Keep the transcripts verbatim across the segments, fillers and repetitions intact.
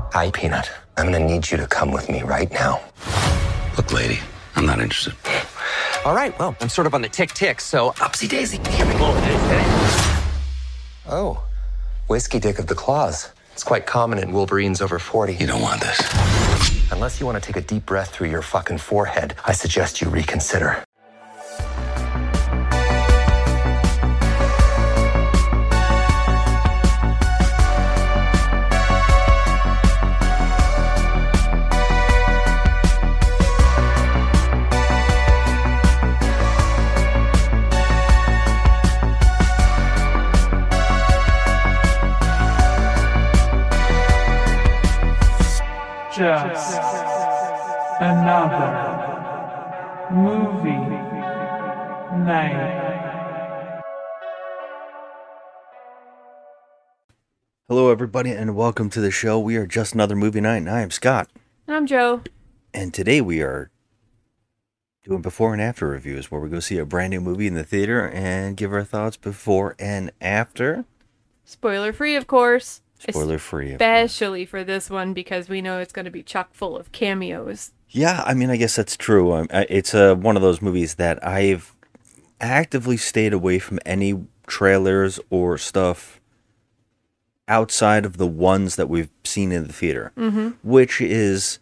Hi, Peanut. I'm gonna need you to come with me right now. Look, lady, I'm not interested. All right, well, I'm sort of on the tick-tick, so upsy daisy. Here we go. Oh, whiskey dick of the claws. It's quite common in Wolverines over forty. You don't want this. Unless you want to take a deep breath through your fucking forehead, I suggest you reconsider. Just another movie night. Hello, everybody, and welcome to the show. We are Just Another Movie Night, and I am Scott. And I'm Joe. And today we are doing before and after reviews, where we go see a brand new movie in the theater and give our thoughts before and after. Spoiler free, of course. Spoiler free. Especially for this one, because we know it's going to be chock full of cameos. Yeah, I mean, I guess that's true. Um, it's uh, one of those movies that I've actively stayed away from any trailers or stuff outside of the ones that we've seen in the theater, mm-hmm. which is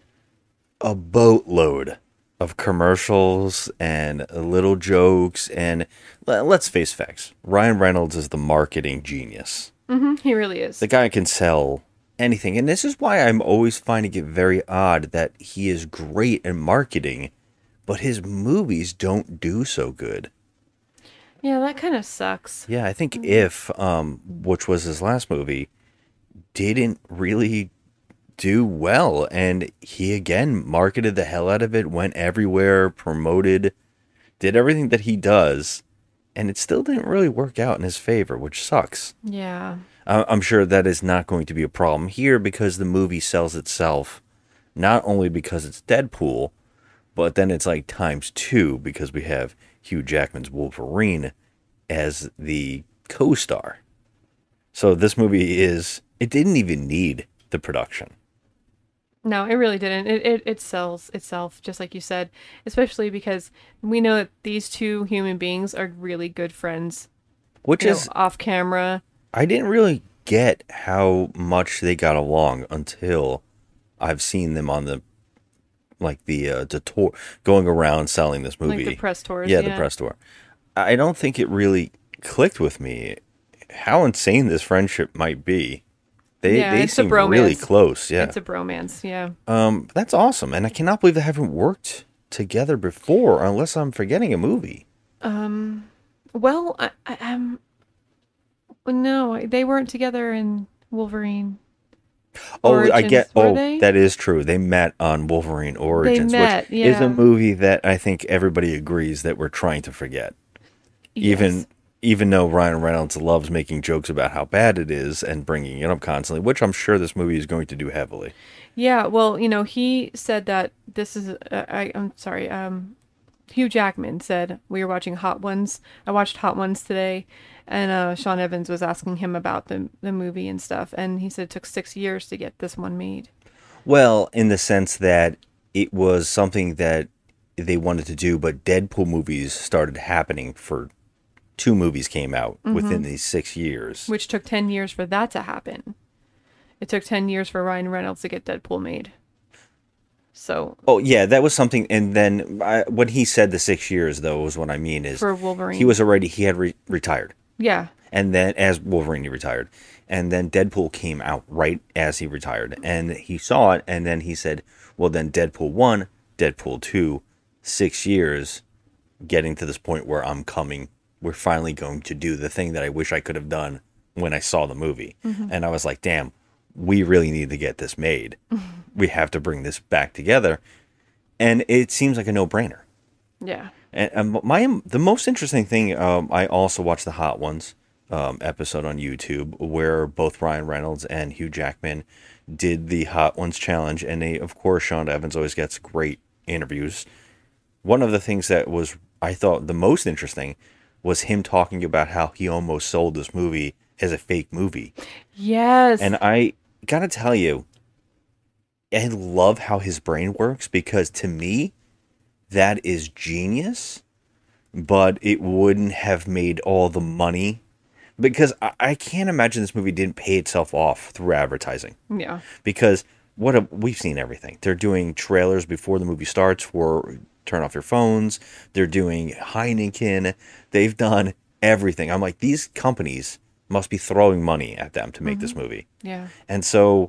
a boatload of commercials and little jokes. And let's face facts, Ryan Reynolds is the marketing genius. Mm-hmm, he really is. The guy can sell anything. And this is why I'm always finding it very odd that he is great in marketing, but his movies don't do so good. Yeah, that kind of sucks. Yeah, I think If, um, which was his last movie, didn't really do well. And he, again, marketed the hell out of it, went everywhere, promoted, did everything that he does. And it still didn't really work out in his favor, which sucks. Yeah. I'm sure that is not going to be a problem here because the movie sells itself, not only because it's Deadpool, but then it's like times two because we have Hugh Jackman's Wolverine as the co-star. So this movie is, it didn't even need the production. No, it really didn't. It, it it sells itself, just like you said, especially because we know that these two human beings are really good friends. Which you is know, off camera. I didn't really get how much they got along until I've seen them on the, like the uh, the tour, going around selling this movie. Like the press tours. Yeah, yeah, the press tour. I don't think it really clicked with me how insane this friendship might be. They yeah, they seem really close. Yeah, it's a bromance. Yeah. Um, that's awesome, and I cannot believe they haven't worked together before, unless I'm forgetting a movie. Um, well, I, I um, no, they weren't together in Wolverine. Oh, Origins, I get. were Oh, they? that is true. They met on Wolverine Origins, met, which is yeah. a movie that I think everybody agrees that we're trying to forget. Yes. Even even though Ryan Reynolds loves making jokes about how bad it is and bringing it up constantly, which I'm sure this movie is going to do heavily. Yeah, well, you know, he said that this is. Uh, I, I'm sorry. Um, Hugh Jackman said we were watching Hot Ones. I watched Hot Ones today, and uh, Sean Evans was asking him about the the movie and stuff, and he said it took six years to get this one made. Well, in the sense that it was something that they wanted to do, but Deadpool movies started happening for two movies came out mm-hmm. within these six years. Which took ten years for that to happen. It took ten years for Ryan Reynolds to get Deadpool made. So. Oh, yeah, that was something. And then I, when he said the six years, though, was what I mean is. For Wolverine. He was already, he had re- retired. Yeah. And then, as Wolverine, he retired. And then Deadpool came out right as he retired. And he saw it, and then he said, well, then Deadpool one, Deadpool two, six years, getting to this point where I'm coming, we're finally going to do the thing that I wish I could have done when I saw the movie. Mm-hmm. And I was like, damn, we really need to get this made. Mm-hmm. We have to bring this back together. And it seems like a no-brainer. Yeah. And um, my the most interesting thing, um, I also watched the Hot Ones um, episode on YouTube, where both Ryan Reynolds and Hugh Jackman did the Hot Ones challenge. And they, of course, Sean Evans always gets great interviews. One of the things that was, I thought, the most interesting was him talking about how he almost sold this movie as a fake movie. Yes. And I gotta tell you, I love how his brain works because to me, that is genius, but it wouldn't have made all the money because I, I can't imagine this movie didn't pay itself off through advertising. Yeah. Because what a, we've seen everything. They're doing trailers before the movie starts for turn off your phones. They're doing Heineken. They've done everything. I'm like, these companies must be throwing money at them to make this movie. Yeah. And so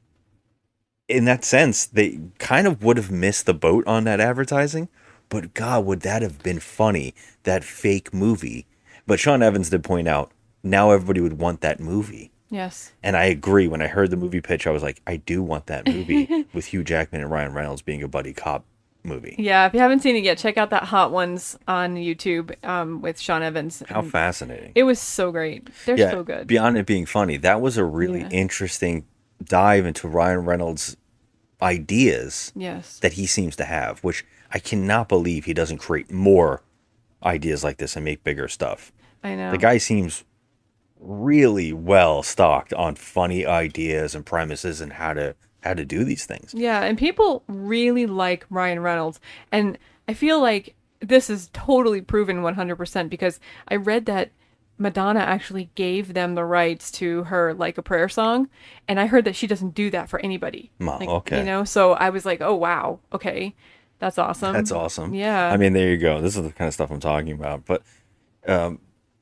in that sense, they kind of would have missed the boat on that advertising. But God, would that have been funny, that fake movie. But Sean Evans did point out, now everybody would want that movie. Yes. And I agree. When I heard the movie pitch, I was like, I do want that movie with Hugh Jackman and Ryan Reynolds being a buddy cop movie. Yeah, if you haven't seen it yet, check out that Hot Ones on YouTube um, with Sean Evans. How And fascinating. It was so great. They're yeah, so good. Beyond it being funny, that was a really Yeah. interesting dive into Ryan Reynolds' ideas Yes. that he seems to have, which I cannot believe he doesn't create more ideas like this and make bigger stuff. I know. The guy seems really well stocked on funny ideas and premises and how to how to do these things. Yeah, and people really like Ryan Reynolds. And I feel like this is totally proven one hundred percent because I read that Madonna actually gave them the rights to her Like a Prayer song. And I heard that she doesn't do that for anybody. Oh, Like, okay. You know, so I was like, oh, wow. Okay. That's awesome. That's awesome. Yeah. I mean, there you go. This is the kind of stuff I'm talking about. But um,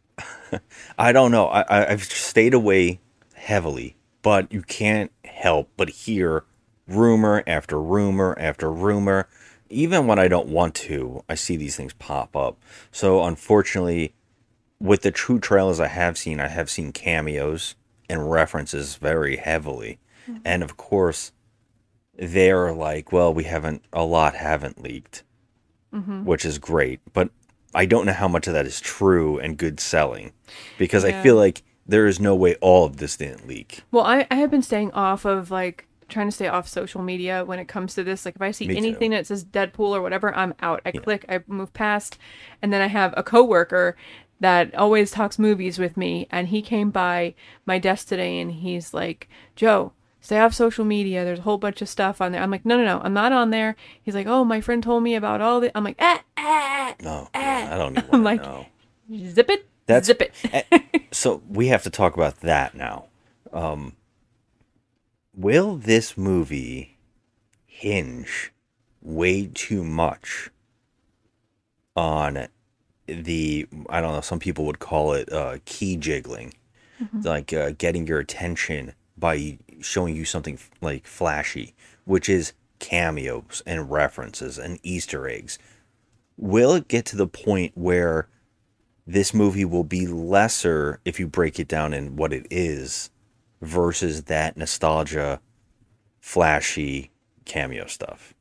I don't know. I, I, I've stayed away heavily, but you can't help but hear rumor after rumor after rumor. Even when I don't want to, I see these things pop up. So unfortunately, with the true trailers I have seen, I have seen cameos and references very heavily. Mm-hmm. And of course, they're like, well, we haven't, a lot haven't leaked, mm-hmm. which is great. But I don't know how much of that is true and good selling because Yeah. I feel like there is no way all of this didn't leak. Well, I, I have been staying off of like trying to stay off social media when it comes to this. Like if I see Me anything too. that says Deadpool or whatever, I'm out. I click, I move past. And then I have a coworker that always talks movies with me, and he came by my desk today and he's like, Joe, stay off social media. There's a whole bunch of stuff on there. I'm like, no, no, no, I'm not on there. He's like, oh, my friend told me about all the. I'm like, ah, ah, No, I don't even I'm want like, to know. zip it, That's zip it. eh, so we have to talk about that now. Um, will this movie hinge way too much on the, I don't know, some people would call it uh, key jiggling, mm-hmm. like uh, getting your attention by showing you something like flashy, which is cameos and references and Easter eggs. Will it get to the point where this movie will be lesser if you break it down in what it is versus that nostalgia, flashy cameo stuff?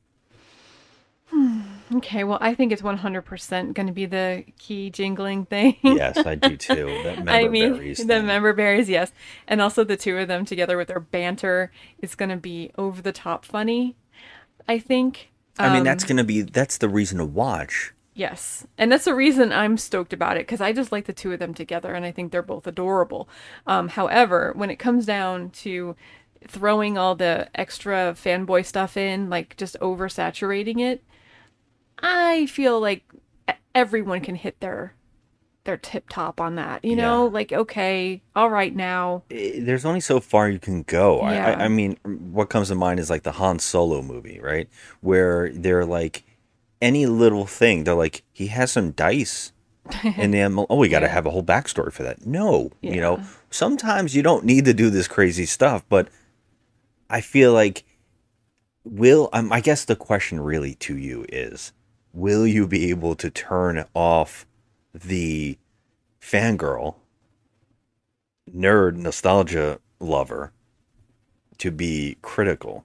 Okay, well, I think it's one hundred percent going to be the key jingling thing. Yes, I do too. That member I mean, berries the thing. member berries, yes. And also the two of them together with their banter is going to be over the top funny, I think. I mean, Um, that's going to be, that's the reason to watch. Yes. And that's the reason I'm stoked about it, because I just like the two of them together, and I think they're both adorable. Um, however, when it comes down to throwing all the extra fanboy stuff in, like just oversaturating it, I feel like everyone can hit their their tip top on that. You know, Yeah. like, okay, all right now. Eh, There's only so far you can go. I, Yeah. I, I mean, what comes to mind is like the Han Solo movie, right? Where they're like, any little thing, they're like, he has some dice. And then, oh, we got to Yeah. have a whole backstory for that. No, you know, Yeah. sometimes you don't need to do this crazy stuff, but I feel like, will, um, I guess the question really to you is, will you be able to turn off the fangirl, nerd, nostalgia lover to be critical?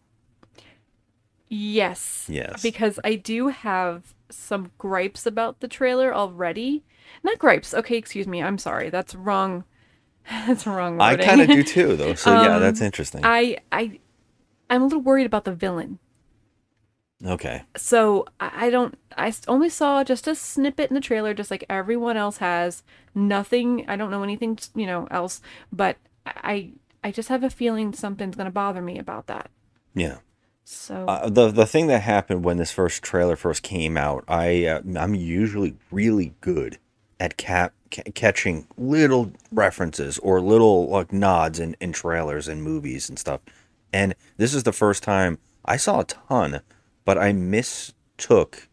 Yes. Yes. Because I do have some gripes about the trailer already. Not gripes. Okay, excuse me. I'm sorry. That's wrong. That's wrong I wording. kind of do too, though. So yeah, Um, that's interesting. I I I'm a little worried about the villain. Okay. So I I don't. I s- only saw just a snippet in the trailer, just like everyone else has. Nothing. I don't know anything, you know, else. But I I just have a feeling something's gonna bother me about that. Yeah. So Uh, the the thing that happened when this first trailer first came out, I uh, I'm usually really good at cap ca- catching little references or little like nods in, in trailers and movies and stuff. And this is the first time I saw a ton, but I mistook.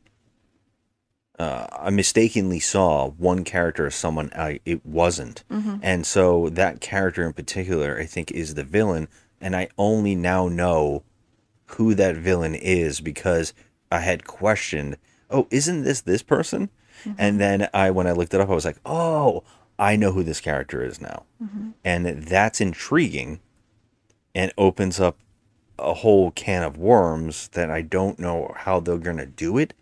Uh, I mistakenly saw one character as someone I it wasn't, and so that character in particular, I think, is the villain, and I only now know who that villain is because I had questioned, oh, isn't this this person? And then I, when I looked it up, I was like, oh, I know who this character is now, and that's intriguing, and opens up a whole can of worms that I don't know how they're gonna do it.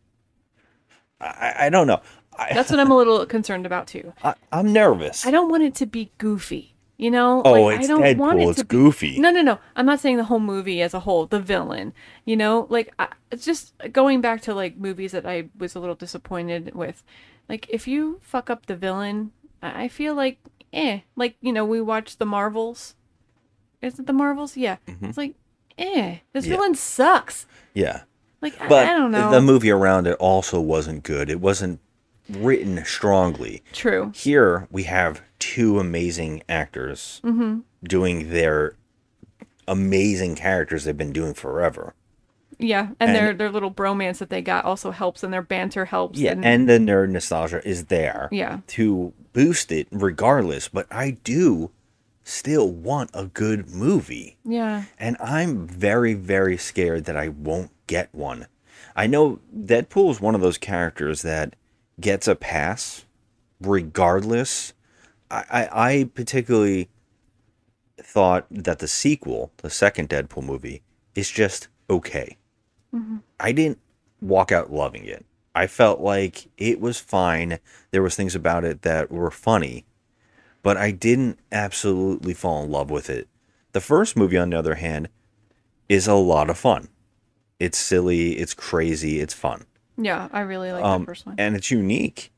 I, I don't know. I, that's what I'm a little concerned about too. I, I'm nervous. I don't want it to be goofy. You know, Oh, like, it's I don't want Deadpool, it it's to be- goofy. No, no, no. I'm not saying the whole movie as a whole, the villain. You know, like I, it's just going back to like movies that I was a little disappointed with. Like if you fuck up the villain, I I feel like eh. Like you know, we watched the Marvels. Is it the Marvels? Yeah. It's like eh. This Yeah. villain sucks. Yeah. Like I, But I don't know. the movie around it also wasn't good. It wasn't written strongly. True. Here we have two amazing actors Mm-hmm. doing their amazing characters they've been doing forever. Yeah, and, And- their their little bromance that they got also helps, and their banter helps. Yeah, and, and the nerd nostalgia is there Yeah. to boost it regardless. But I do still want a good movie. yeah. And I'm very, very scared that I won't get one. I know Deadpool is one of those characters that gets a pass regardless. I, I, I particularly thought that the sequel, the second Deadpool movie, is just okay. I didn't walk out loving it. I felt like it was fine. There was things about it that were funny, but I didn't absolutely fall in love with it. The first movie, on the other hand, is a lot of fun. It's silly, it's crazy, it's fun. Yeah, I really like Um, the first one. and it's unique.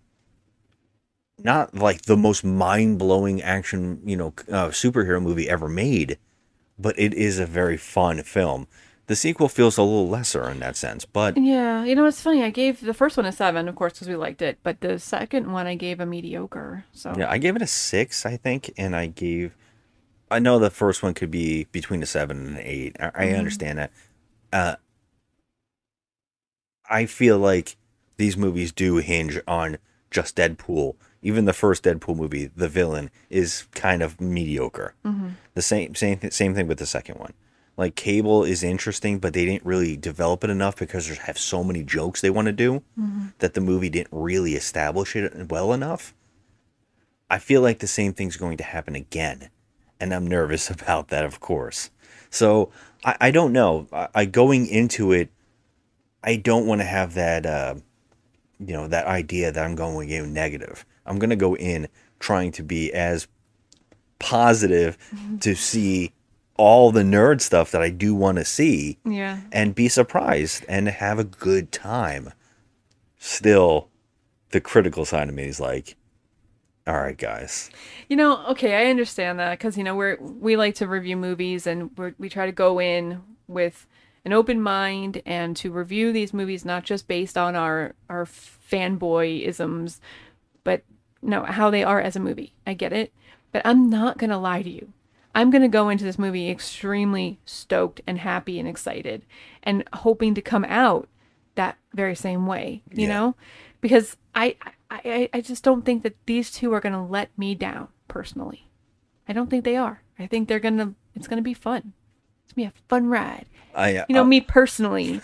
Not like the most mind-blowing action, you know, uh, superhero movie ever made, but it is a very fun film. The sequel feels a little lesser in that sense, but Yeah, you know it's funny. I gave the first one a seven, of course, because we liked it, but the second one I gave a mediocre. So yeah, I gave it a six, I think, and I gave. I know the first one could be between a seven and an eight. I, I understand that. Uh, I feel like these movies do hinge on just Deadpool. Even the first Deadpool movie, the villain is kind of mediocre. The same same th- same thing with the second one. Like Cable is interesting, but they didn't really develop it enough because they have so many jokes they want to do that the movie didn't really establish it well enough. I feel like the same thing's going to happen again, and I'm nervous about that, of course. So I, I don't know. I, I going into it, I don't want to have that, uh, you know, that idea that I'm going in negative. I'm going to go in trying to be as positive to see all the nerd stuff that I do want to see yeah, and be surprised and have a good time. Still, the critical side of me is like, all right, guys. you know, okay, I understand that because you know we're we like to review movies and we we try to go in with an open mind and to review these movies not just based on our our fanboyisms, but no, how they are as a movie. I get it, but I'm not gonna lie to you. I'm gonna go into this movie extremely stoked and happy and excited, and hoping to come out that very same way. You Yeah. know, because I, I I I just don't think that these two are gonna let me down personally. I don't think they are. I think they're gonna. It's gonna be fun. It's gonna be a fun ride. I, uh, You know, me personally.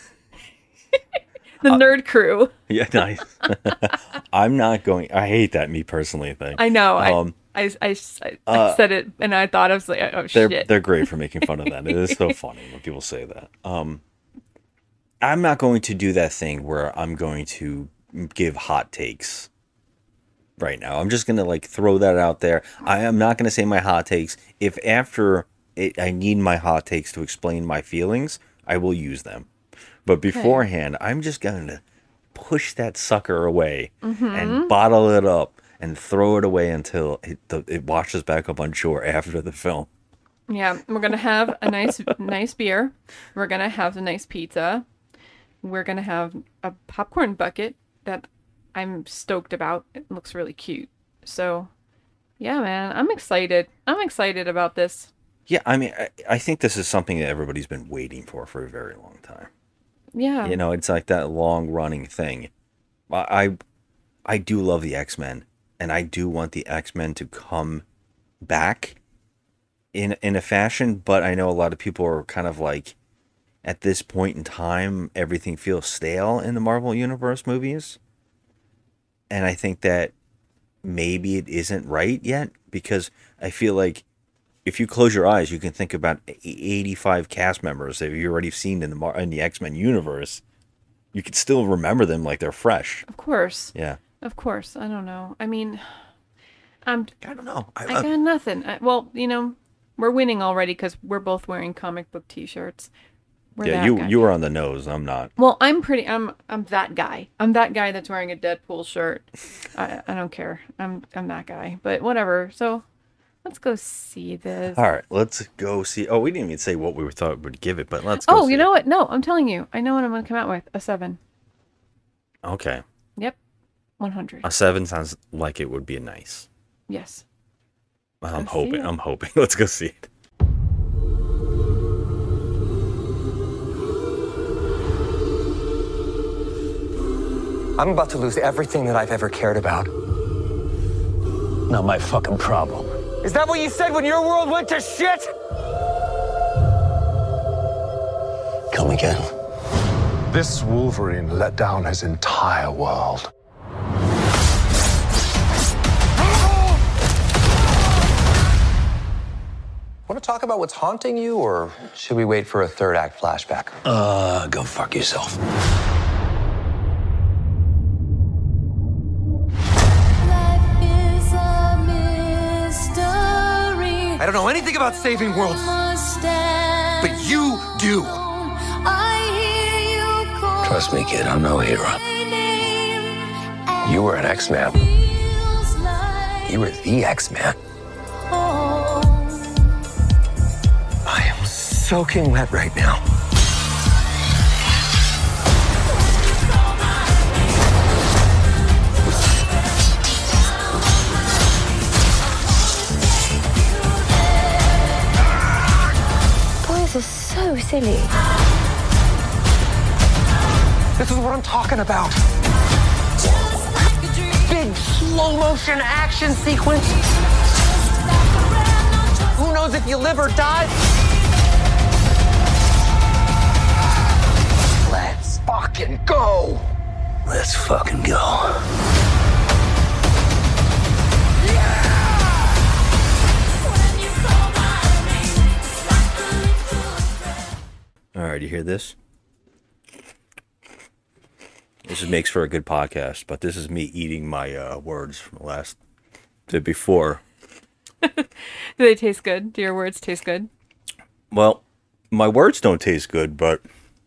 The nerd crew. yeah, nice. I'm not going. I hate that me personally thing. I know. Um, I, I, I, I, I uh, said it, and I thought I was like, oh they're shit. they're great for making fun of that. It is so funny when people say that. Um, I'm not going to do that thing where I'm going to give hot takes right now. I'm just gonna like throw that out there. I am not gonna say my hot takes. If after it, I need my hot takes to explain my feelings, I will use them. But beforehand, I'm just going to push that sucker away and bottle it up and throw it away until it, the, it washes back up on shore after the film. Yeah, we're gonna have a nice, nice beer. We're gonna have a nice pizza. We're gonna have a popcorn bucket that I'm stoked about. It looks really cute. So, yeah, man, I'm excited. I'm excited about this. Yeah, I mean, I, I think this is something that everybody's been waiting for for a very long time. Yeah. You know, it's like that long running thing. I, I, I do love the X-Men, and I do want the X-Men to come back in in a fashion, but I know a lot of people are kind of like, at this point in time, everything feels stale in the Marvel Universe movies. And I think that maybe it isn't right yet, because I feel like if you close your eyes, you can think about eighty-five cast members that you've already seen in the Mar- in the X-Men universe. You can still remember them like they're fresh. Of course. Yeah. Of course. I don't know. I mean, I'm. I don't know. I, I got nothing. I, well, you know, we're winning already because we're both wearing comic book T-shirts. We're yeah, that you guy. you were on the nose. I'm not. Well, I'm pretty. I'm I'm that guy. I'm that guy that's wearing a Deadpool shirt. I I don't care. I'm I'm that guy. But whatever. So, let's go see this. All right, let's go see. Oh, we didn't even say what we thought would give it, but let's go. Oh, see you know it. what? No, I'm telling you. I know what I'm gonna come out with. A seven. Okay. Yep. One hundred. A seven sounds like it would be nice. Yes. I'm Let's see hoping. it. I'm hoping. Let's go see it. I'm about to lose everything that I've ever cared about. Not my fucking problem. Is that what you said when your world went to shit? Come again. This Wolverine let down his entire world. Want to talk about what's haunting you, or should we wait for a third act flashback? Uh, go fuck yourself. I don't know anything about saving worlds, but you do. Trust me, kid, I'm no hero. You were an X-Man. You were the X-Man. I am soaking wet right now. Boys are so silly. This is what I'm talking about. Big slow motion action sequence. Who knows if you live or die? Let's fucking go. Let's fucking go. All right, you hear this? This is- makes for a good podcast, but this is me eating my uh, words from the last the before. Do they taste good? Do your words taste good? Well, my words don't taste good, but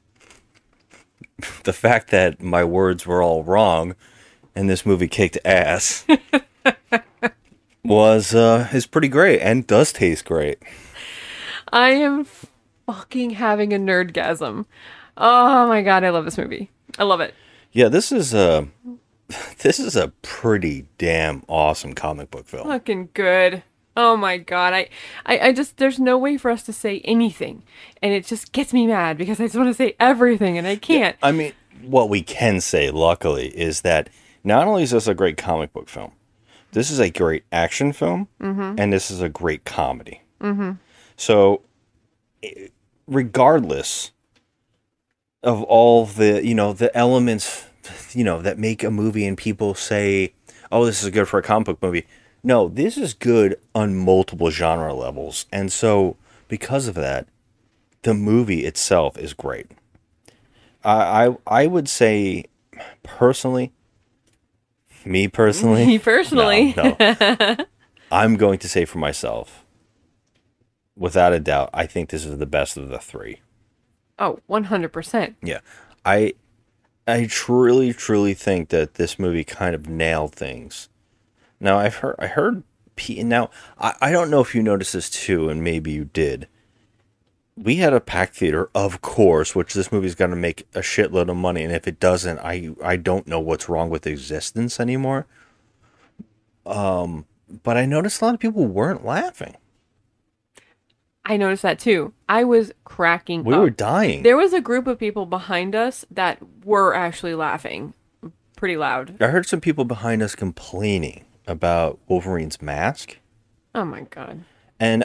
the fact that my words were all wrong and this movie kicked ass was uh, is pretty great and does taste great. I am fucking having a nerdgasm. Oh my god, I love this movie. I love it. Yeah, this is a this is a pretty damn awesome comic book film. Fucking good. Oh my god. I, I, I just, there's no way for us to say anything. And it just gets me mad because I just want to say everything and I can't. I mean, what we can say, luckily, is that not only is this a great comic book film, this is a great action film, Mm-hmm. and this is a great comedy. Mm-hmm. So, i- regardless of all the, you know, the elements, you know, that make a movie and people say, oh, this is good for a comic book movie. No, this is good on multiple genre levels. And so, because of that, the movie itself is great. I I, I would say, personally, me personally, Me personally. no, no. I'm going to say for myself, without a doubt, I think this is the best of the three. Oh, one hundred percent. Yeah, I I truly, truly think that this movie kind of nailed things. Now, I've heard I heard P- now, I, I don't know if you noticed this too, and maybe you did. We had a packed theater, of course, which this movie's going to make a shitload of money, and if it doesn't, I I don't know what's wrong with existence anymore. Um, but I noticed a lot of people weren't laughing. I noticed that too. I was cracking We up. were dying. There was a group of people behind us that were actually laughing pretty loud. I heard some people behind us complaining about Wolverine's mask, Oh my god. and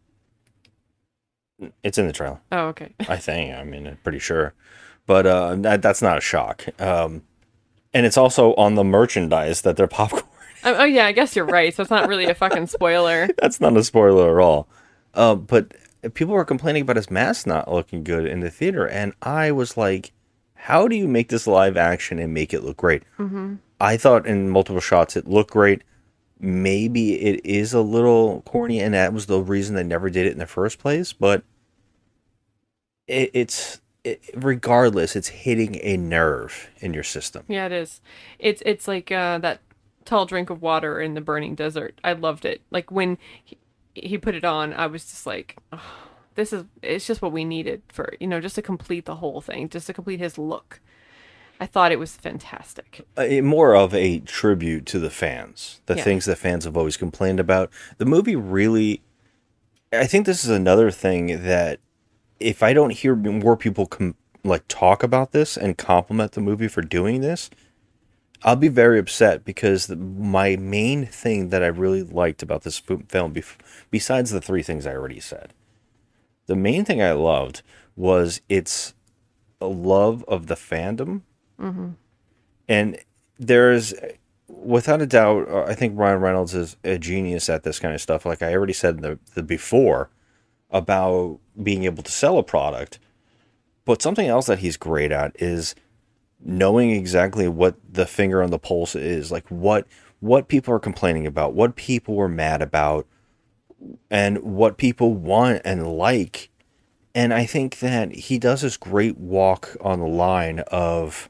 it's in the trailer. Oh, okay. I think. I mean, I'm pretty sure. But uh, that, that's not a shock. Um, and it's also on the merchandise that they're popcorn. Oh, oh, yeah, I guess you're right. So it's not really a fucking spoiler. That's not a spoiler at all. Uh, but people were complaining about his mask not looking good in the theater. And I was like, how do you make this live action and make it look great? Mm-hmm. I thought in multiple shots it looked great. Maybe it is a little corny, and that was the reason they never did it in the first place. But it, it's it, regardless, it's hitting a nerve in your system. Yeah, it is. It's it's like uh, that tall drink of water in the burning desert. I loved it. Like when he, he put it on, I was just like, oh, this is it's just what we needed for, you know, just to complete the whole thing, just to complete his look. I thought it was fantastic. Uh, more of a tribute to the fans, the Yeah. things that fans have always complained about. The movie really, I think this is another thing that if I don't hear more people com- like talk about this and compliment the movie for doing this, I'll be very upset, because the, my main thing that I really liked about this film, bef- besides the three things I already said, the main thing I loved was its a love of the fandom. Mm-hmm. And there's, without a doubt, uh, I think Ryan Reynolds is a genius at this kind of stuff. Like I already said in the, the before about being able to sell a product. But something else that he's great at is knowing exactly what the finger on the pulse is. Like what what people are complaining about, what people were mad about, and what people want and like. And I think that he does this great walk on the line of,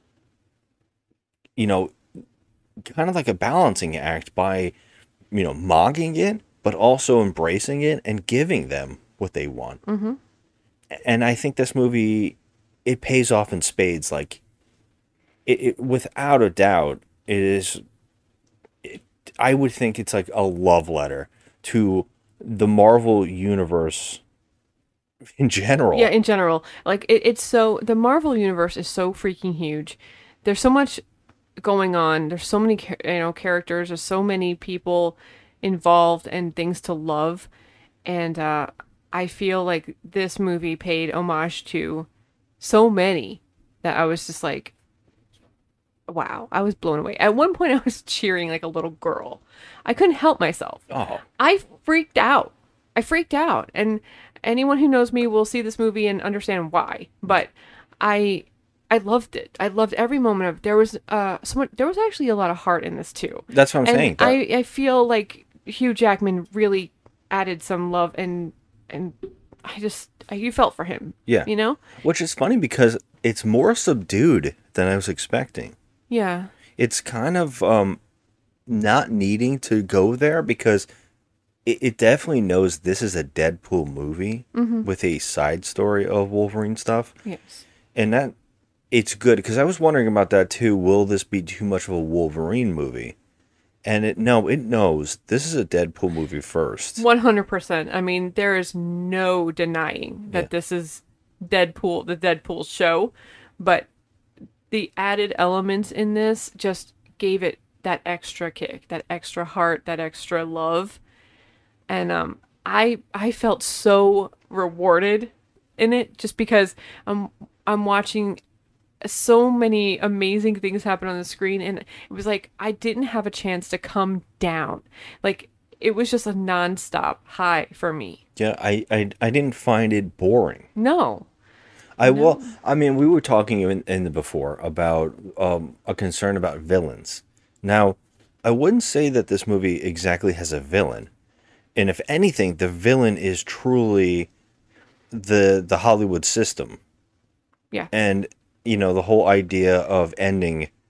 you know, kind of like a balancing act by, you know, mocking it, but also embracing it and giving them what they want. Mm-hmm. And I think this movie, it pays off in spades. Like, it, it without a doubt, it is, it, I would think it's like a love letter to the Marvel Universe in general. Yeah, in general. Like, it, it's so... The Marvel Universe is so freaking huge. There's so much going on. There's so many, you know, characters. There's so many people involved and things to love. And uh, I feel like this movie paid homage to so many that I was just like, wow, I was blown away. At one point, I was cheering like a little girl. I couldn't help myself. Oh. I freaked out. I freaked out. And anyone who knows me will see this movie and understand why. But I I loved it. I loved every moment of it. There was uh someone there was actually a lot of heart in this too. That's what I'm and saying. I, I feel like Hugh Jackman really added some love, and and I just I, you felt for him. Yeah. You know? Which is funny because it's more subdued than I was expecting. Yeah. It's kind of um, not needing to go there, because it, it definitely knows this is a Deadpool movie Mm-hmm. with a side story of Wolverine stuff. Yes. And that it's good, because I was wondering about that too. Will this be too much of a Wolverine movie? And it no, it knows this is a Deadpool movie first. one hundred percent. I mean, there is no denying that Yeah. this is Deadpool, the Deadpool show, but the added elements in this just gave it that extra kick, that extra heart, that extra love. And um, I I felt so rewarded in it, just because I'm I'm watching so many amazing things happen on the screen, and it was like I didn't have a chance to come down. Like, it was just a nonstop high for me. Yeah, I, I I didn't find it boring. No. I will. I mean, we were talking in, in the before about um, a concern about villains. Now, I wouldn't say that this movie exactly has a villain, and if anything, the villain is truly the the Hollywood system. Yeah. And you know, the whole idea of ending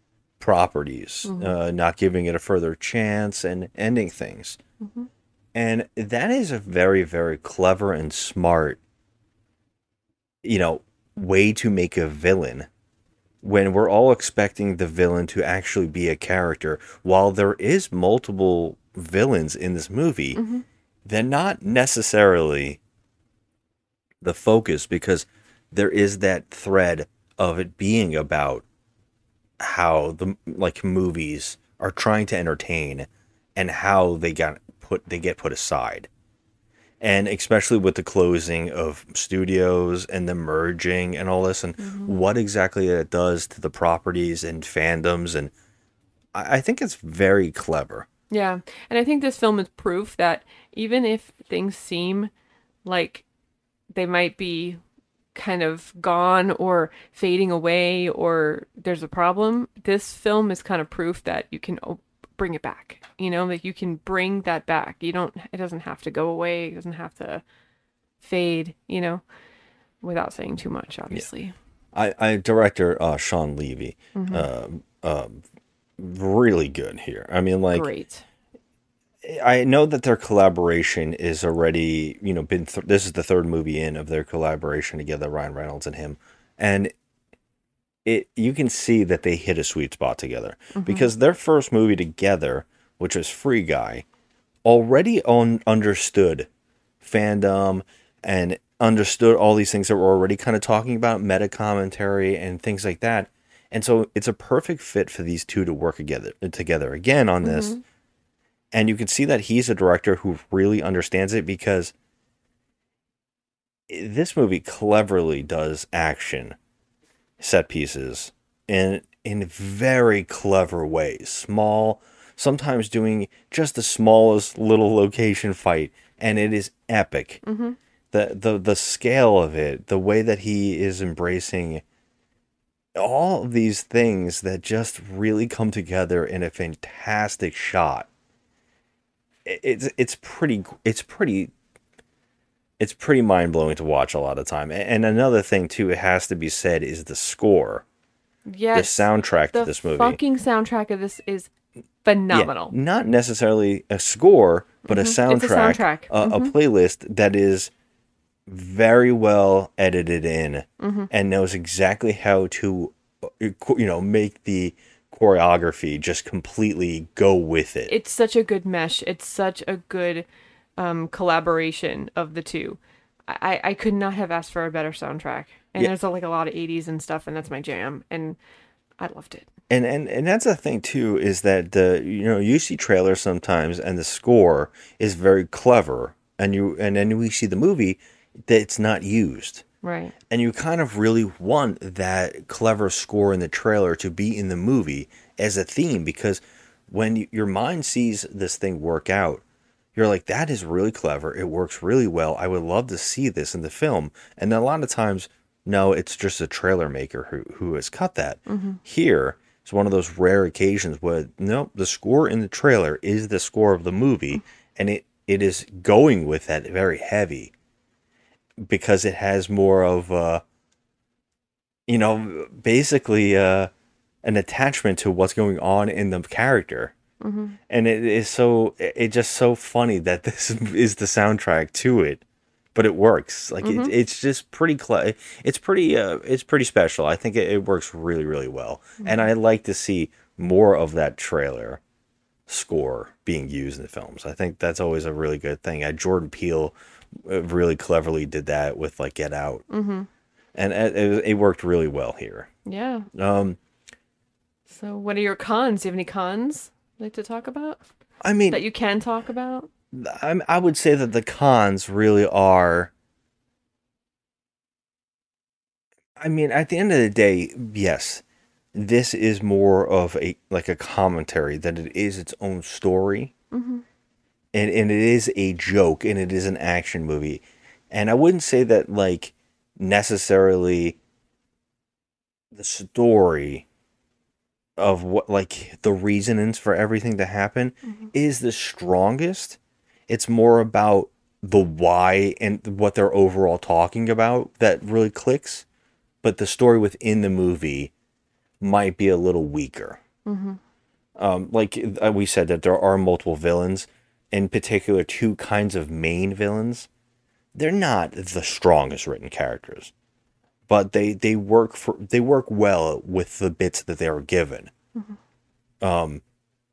properties, uh, not giving it a further chance and ending things. Mm-hmm. And that is a very, very clever and smart, you know, way to make a villain when we're all expecting the villain to actually be a character. While there is multiple villains in this movie, Mm-hmm. they're not necessarily the focus, because there is that thread of it being about how the like movies are trying to entertain and how they got put they get put aside. And especially with the closing of studios and the merging and all this, and Mm-hmm. what exactly it does to the properties and fandoms. And I, I think it's very clever. Yeah. And I think this film is proof that even if things seem like they might be kind of gone or fading away or there's a problem, this film is kind of proof that you can o- bring it back. You know, that you can bring that back. You don't, it doesn't have to go away. It doesn't have to fade, you know, without saying too much, obviously. I, I director uh, Sean Levy, Mm-hmm. um, um, really good here. I mean, like, Great. I know that their collaboration is already, you know, been. Th- this is the third movie in of their collaboration together, Ryan Reynolds and him, and it you can see that they hit a sweet spot together, because their first movie together, which was Free Guy, already on understood fandom and understood all these things that we're already kind of talking about, meta commentary and things like that, and so it's a perfect fit for these two to work together together again on this. And you can see that he's a director who really understands it, because this movie cleverly does action set pieces in in very clever ways. Small, sometimes doing just the smallest little location fight, and it is epic. Mm-hmm. The the the scale of it, the way that he is embracing all of these things that just really come together in a fantastic shot. It's it's pretty it's pretty it's pretty mind blowing to watch a lot of time. And another thing too, it has to be said, is the score, Yes. the soundtrack the to this movie. fucking soundtrack of this is phenomenal. Yeah, not necessarily a score, but a soundtrack, It's a soundtrack. A, a playlist that is very well edited in and knows exactly how to, you know, make the choreography just completely go with it. It's such a good mesh. It's such a good um, collaboration of the two. I, I could not have asked for a better soundtrack. And Yeah. there's like a lot of eighties and stuff, and that's my jam. And I loved it. And and and that's the thing too, is that the you know you see trailers sometimes and the score is very clever, and you and then we see the movie that it's not used. Right. And you kind of really want that clever score in the trailer to be in the movie as a theme, because when you, your mind sees this thing work out, you're like, that is really clever. It works really well. I would love to see this in the film. And then a lot of times, no, it's just a trailer maker who, who has cut that. Here, it's one of those rare occasions where, no, the score in the trailer is the score of the movie, and it, it is going with that very heavy, because it has more of a, you know, basically uh, an attachment to what's going on in the character. And it is so, it's just so funny that this is the soundtrack to it, but it works. Like it, it's just pretty, cl- it's pretty, uh, it's pretty special. I think it, it works really, really well. And I like to see more of that trailer score being used in the films. I think that's always a really good thing. Uh, Jordan Peele uh, really cleverly did that with like Get Out, mm-hmm. and it, it, it worked really well here. Yeah. Um, So what are your cons? Do you have any cons you'd like to talk about? I mean, That you can talk about? I, I would say that the cons really are. I mean, at the end of the day, yes, this is more of a like a commentary than it is its own story. Mm-hmm. And and it is a joke, and it is an action movie. And I wouldn't say that like necessarily the story of what like the reasonings for everything to happen is the strongest. It's more about the why and what they're overall talking about that really clicks. But the story within the movie might be a little weaker. Mm-hmm. Um, like uh, we said that there are multiple villains, in particular two kinds of main villains. They're not the strongest written characters, but they they work for they work well with the bits that they are given. Mm-hmm. Um,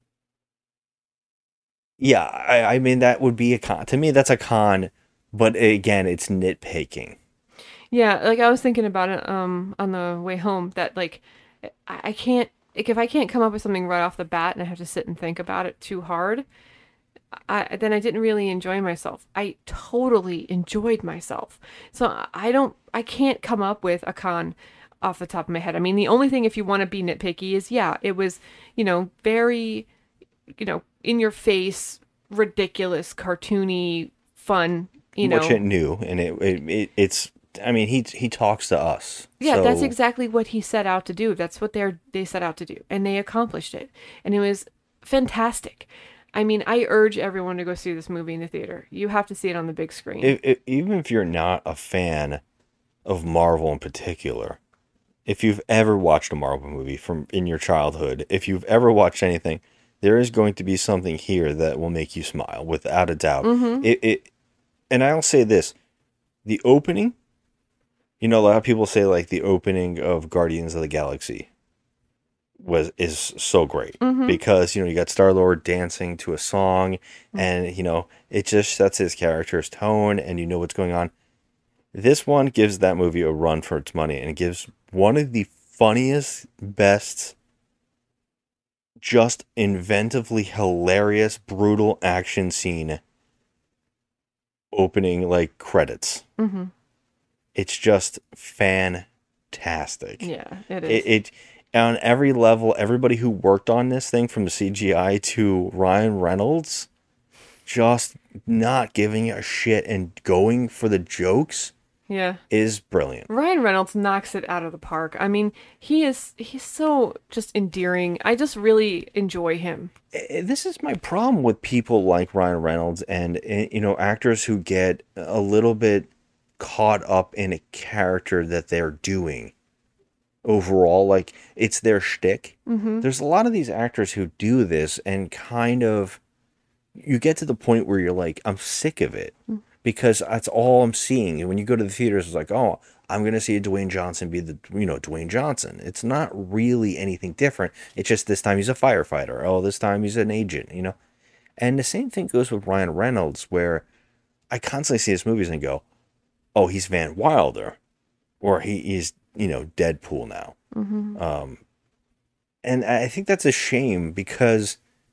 yeah, I, I mean that would be a con. To me, that's a con, but again, it's nitpicking. Yeah, like I was thinking about it um on the way home that like I, I can't like if I can't come up with something right off the bat and I have to sit and think about it too hard, I then I didn't really enjoy myself. I totally enjoyed myself. So I don't I can't come up with a con off the top of my head. I mean, the only thing if you want to be nitpicky is yeah, it was, you know, very, you know, in your face, ridiculous, cartoony, fun, you know. Which it knew, and it, it, it it's I mean, he he talks to us. Yeah, so. that's exactly what he set out to do. That's what they're they set out to do, and they accomplished it. And it was fantastic. I mean, I urge everyone to go see this movie in the theater. You have to see it on the big screen. If, if, even if you're not a fan of Marvel in particular, if you've ever watched a Marvel movie from in your childhood, if you've ever watched anything, there is going to be something here that will make you smile, without a doubt. Mm-hmm. It, it, and I'll say this, the opening, you know, a lot of people say like the opening of Guardians of the Galaxy was is so great mm-hmm. because, you know, you got Star-Lord dancing to a song mm-hmm. and, you know, it just sets his character's tone and you know what's going on. This one gives that movie a run for its money, and it gives one of the funniest, best, just inventively hilarious, brutal action scene opening, like, credits. Mm-hmm. It's just fantastic. Yeah, it is. It, it on every level, everybody who worked on this thing, from the C G I to Ryan Reynolds, just not giving a shit and going for the jokes. Yeah, is brilliant. Ryan Reynolds knocks it out of the park. I mean, he is he's so just endearing. I just really enjoy him. This is my problem with people like Ryan Reynolds and, you know, actors who get a little bit caught up in a character that they're doing. Overall, like, it's their shtick. Mm-hmm. There's a lot of these actors who do this and kind of, you get to the point where you're like, I'm sick of it. Mm-hmm. Because that's all I'm seeing. And when you go to the theaters, it's like, oh, I'm going to see a Dwayne Johnson be the, you know, Dwayne Johnson. It's not really anything different. It's just this time he's a firefighter. Oh, this time he's an agent, you know. And the same thing goes with Ryan Reynolds, where I constantly see his movies and go, oh, he's Van Wilder. Or he is, you know, Deadpool now. Mm-hmm. Um, and I think that's a shame, because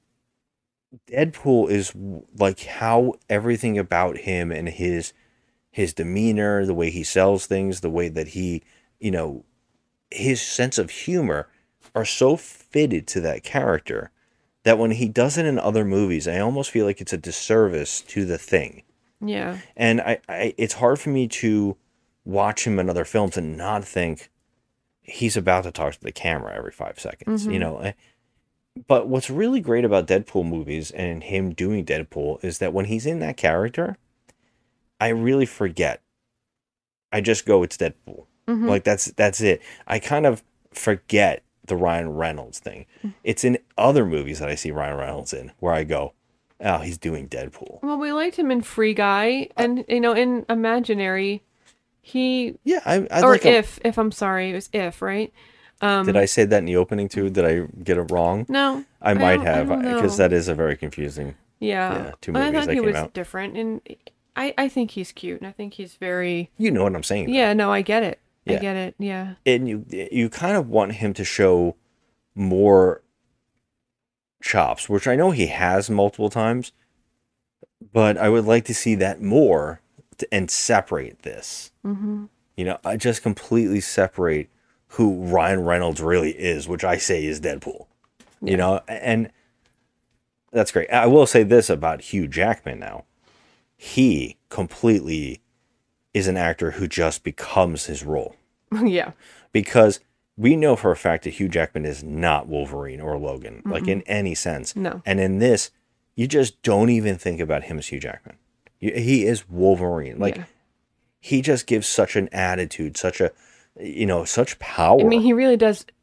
Deadpool is like how everything about him and his his demeanor, the way he sells things, the way that he, you know, his sense of humor are so fitted to that character that when he does it in other movies, I almost feel like it's a disservice to the thing. Yeah. And I, I it's hard for me to watch him in other films and not think he's about to talk to the camera every five seconds, Mm-hmm. you know. But what's really great about Deadpool movies and him doing Deadpool is that when he's in that character, I really forget. I just go, it's Deadpool. Mm-hmm. Like, that's that's it. I kind of forget the Ryan Reynolds thing. Mm-hmm. It's in other movies that I see Ryan Reynolds in where I go, oh, he's doing Deadpool. Well, we liked him in Free Guy, and, you know, in Imaginary, he... Yeah, I, I or like a- If, if I'm sorry, it was If, right? Um, Did I say that in the opening too? Did I get it wrong? No. I might don't- I have, don't know. because that is a very confusing. Yeah. Yeah, two I movies thought that he came was out. different, and I, I think he's cute, and I think he's very... You know what I'm saying, though. Yeah, no, I get it. I Yeah. get it, yeah. And you you kind of want him to show more chops, which I know he has multiple times, but I would like to see that more to, and separate this. Mm-hmm. You know, I just completely separate who Ryan Reynolds really is, which I say is Deadpool. Yeah. You know, and that's great. I will say this about Hugh Jackman now. He completely is an actor who just becomes his role. Yeah. Because we know for a fact that Hugh Jackman is not Wolverine or Logan, mm-hmm. like in any sense. No. And in this, you just don't even think about him as Hugh Jackman. He is Wolverine. Like, Yeah. he just gives such an attitude, such a, you know, such power. I mean, he really does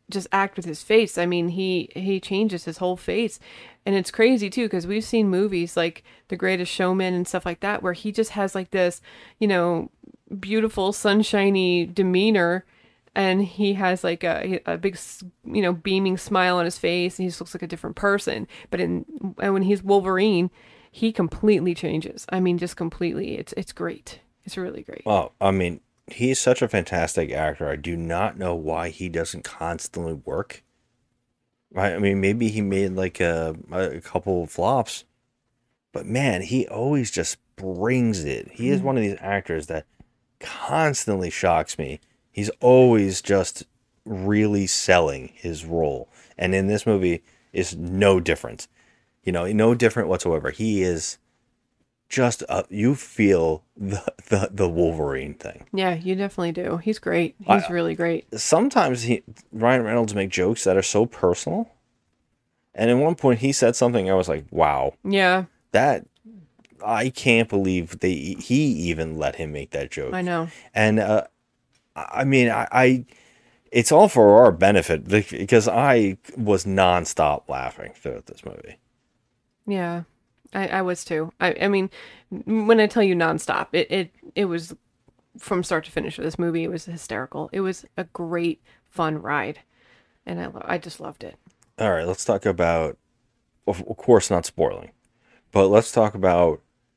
just act with his face. I mean, he he changes his whole face, and it's crazy too because we've seen movies like The Greatest Showman and stuff like that where he just has like this, you know, beautiful sunshiny demeanor, and he has like a a big, you know, beaming smile on his face, and he just looks like a different person. But in and when he's Wolverine, he completely changes. I mean, just completely. It's it's great. It's really great. Well, I mean, he's such a fantastic actor. I do not know why he doesn't constantly work. Right? I mean, maybe he made like a, a couple of flops, but man, he always just brings it. He is one of these actors that constantly shocks me. He's always just really selling his role. And in this movie is no different. You know, no different whatsoever. He is just, uh, you feel the, the, the Wolverine thing. Yeah, you definitely do. He's great. He's I- really great. Sometimes he Ryan Reynolds make jokes that are so personal. And at one point he said something I was like, wow, Yeah, that, I can't believe they he even let him make that joke. I know. And uh, I mean, I, I, it's all for our benefit because I was nonstop laughing throughout this movie. Yeah, I, I was too. I, I mean, when I tell you nonstop, it, it, it was from start to finish of this movie. It was hysterical. It was a great, fun ride. And I, lo- I just loved it. All right, let's talk about, of of course, not spoiling, but let's talk about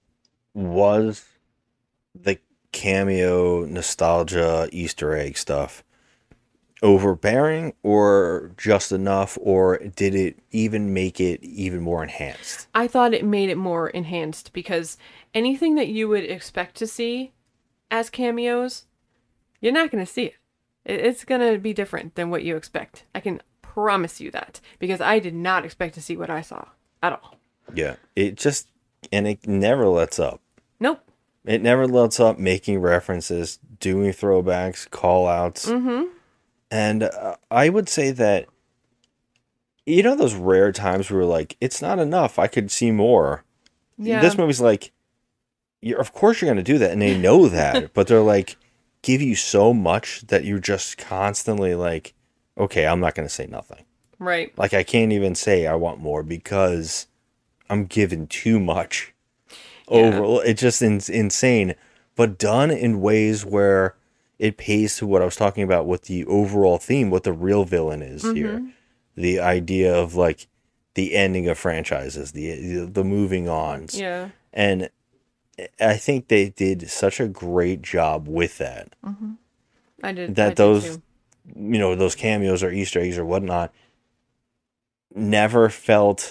was the cameo, nostalgia, Easter egg stuff overbearing or just enough, or did it even make it even more enhanced? I thought it made it more enhanced because anything that you would expect to see as cameos, you're not going to see it. It- It's going to be different than what you expect. I can promise you that because I did not expect to see what I saw at all. Yeah, it just, and it never lets up. Nope. It never lets up making references, doing throwbacks, call outs. Mm-hmm. And uh, I would say that, you know, those rare times where we're like, it's not enough. I could see more. Yeah. This movie's like, you're, of course you're going to do that. And they know that. But they're like, give you so much that you're just constantly like, okay, I'm not going to say nothing. Right. Like, I can't even say I want more because I'm given too much. Over, it's just in, insane, but done in ways where it pays to what I was talking about with the overall theme, what the real villain is here. The idea of like the ending of franchises, the the moving ons. Yeah. And I think they did such a great job with that. I did. That I did those, too. you know, those cameos or Easter eggs or whatnot never felt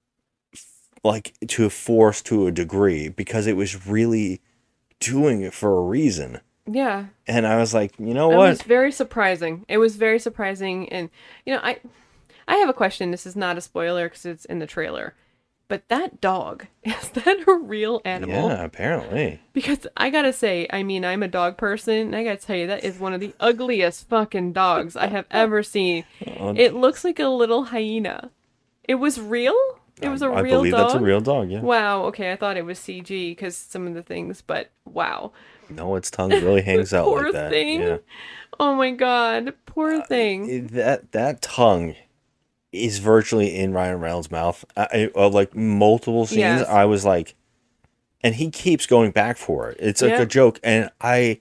like to force to a degree because it was really doing it for a reason. Yeah. And I was like, you know It what? was very surprising. It was very surprising, and you know, I, I have a question. This is not a spoiler because it's in the trailer, but that dog, is that a real animal? Yeah, apparently. Because I gotta say, I mean, I'm a dog person, and I gotta tell you, that is one of the ugliest fucking dogs I have ever seen. It looks like a little hyena. It was real? It was a I real believe dog? that's a real dog, yeah. Wow, okay, I thought it was C G because some of the things, but wow. No, its tongue really hangs out Poor like that. thing. Yeah. Oh my god, poor thing. It- that that tongue is virtually in Ryan Reynolds' mouth. I, I, of, like multiple scenes, Yes. I was like, and he keeps going back for it. It's like Yeah. a joke, and I,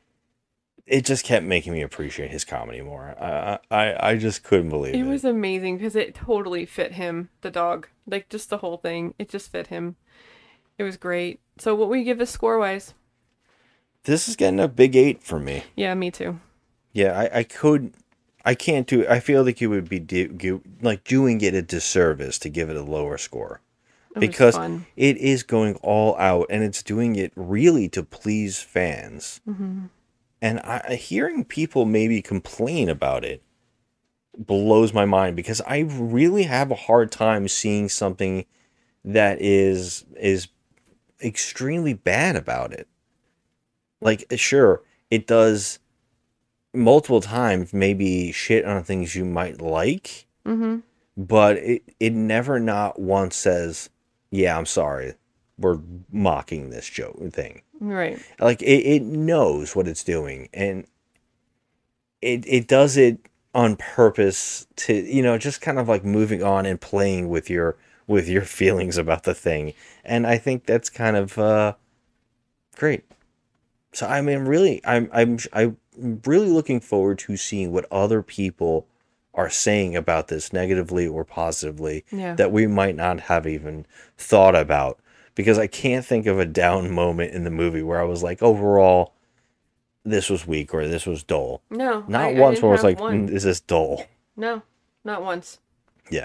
it just kept making me appreciate his comedy more. I I, I just couldn't believe it. It was amazing because it totally fit him, the dog. Like, just the whole thing. It just fit him. It was great. So, what would you give this score-wise? This is getting a big eight for me. Yeah, me too. Yeah, I, I could, I can't do. I feel like you would be do, do, like doing it a disservice to give it a lower score, It was because fun. it is going all out and it's doing it really to please fans. Mm-hmm. And I, hearing people maybe complain about it blows my mind because I really have a hard time seeing something that is is extremely bad about it. Like, sure, it does multiple times maybe shit on things you might like, Mm-hmm. but it, it never not once says, yeah, I'm sorry, we're mocking this joke thing. Right. Like, it, it knows what it's doing, and it it does it on purpose to, you know, just kind of like moving on and playing with your with your feelings about the thing. And I think that's kind of uh, great. So I mean, really, I'm I'm I'm really looking forward to seeing what other people are saying about this, negatively or positively, Yeah. that we might not have even thought about. Because I can't think of a down moment in the movie where I was like, overall, this was weak or this was dull. No. Not I, I once didn't where I was have like, one. mm, is this dull? No, not once. Yeah.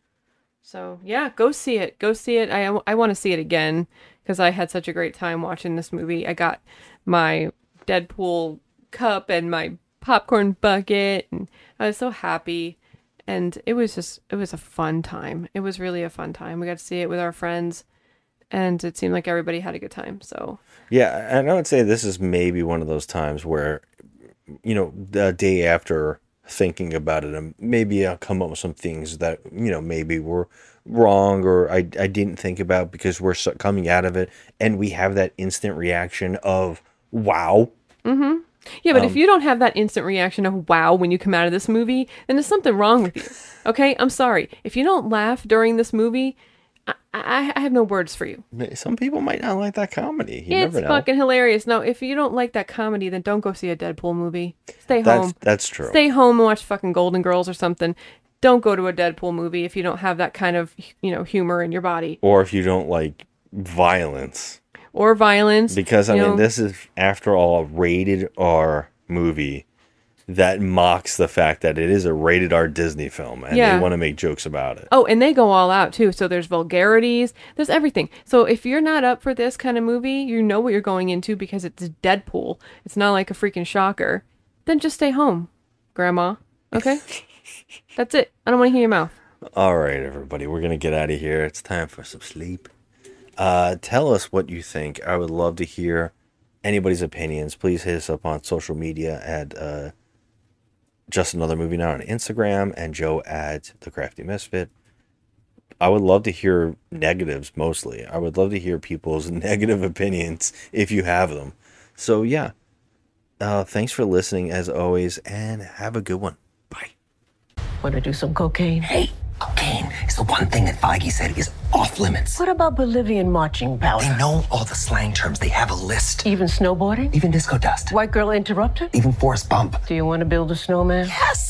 So yeah, go see it. Go see it. I I want to see it again because I had such a great time watching this movie. I got my Deadpool cup and my popcorn bucket, and I was so happy. And it was just it was a fun time. It was really a fun time. We got to see it with our friends, and it seemed like everybody had a good time. So Yeah, and I would say this is maybe one of those times where, you know, the day after thinking about it, and maybe I'll come up with some things that, you know, maybe were wrong or I, I didn't think about because we're so coming out of it and we have that instant reaction of wow. yeah, but Um, if you don't have that instant reaction of wow when you come out of this movie, then there's something wrong with you. Okay, I'm sorry. If you don't laugh during this movie, I, I, I have no words for you. Some people might not like that comedy. You It's never know. fucking hilarious. No, if you don't like that comedy, then don't go see a Deadpool movie. Stay That's home. that's true. Stay home and watch fucking Golden Girls or something. Don't go to a Deadpool movie if you don't have that kind of, you know, humor in your body Or if you don't like violence. or violence. Because I you mean, know. this is after all a rated R movie that mocks the fact that it is a rated R Disney film, and Yeah. they want to make jokes about it. Oh, and they go all out too. So there's vulgarities, there's everything. So if you're not up for this kind of movie, you know what you're going into because it's Deadpool. It's not like a freaking shocker. Then just stay home, Grandma. Okay? That's it. I don't want to hear your mouth. All right, everybody, we're gonna get out of here. It's time for some sleep. Uh, tell us what you think. I would love to hear anybody's opinions. Please hit us up on social media at uh, Just Another Movie Now on Instagram and Joe at The Crafty Misfit. I would love to hear negatives mostly. I would love to hear people's negative opinions if you have them. So yeah, uh, thanks for listening as always, and have a good one. Bye. Want to do some cocaine? Hey, cocaine is the one thing that Feige said is off limits. What about Bolivian marching powder? They know all the slang terms. They have a list. Even snowboarding? Even disco dust. White girl interrupted? Even forest bump. Do you want to build a snowman? Yes.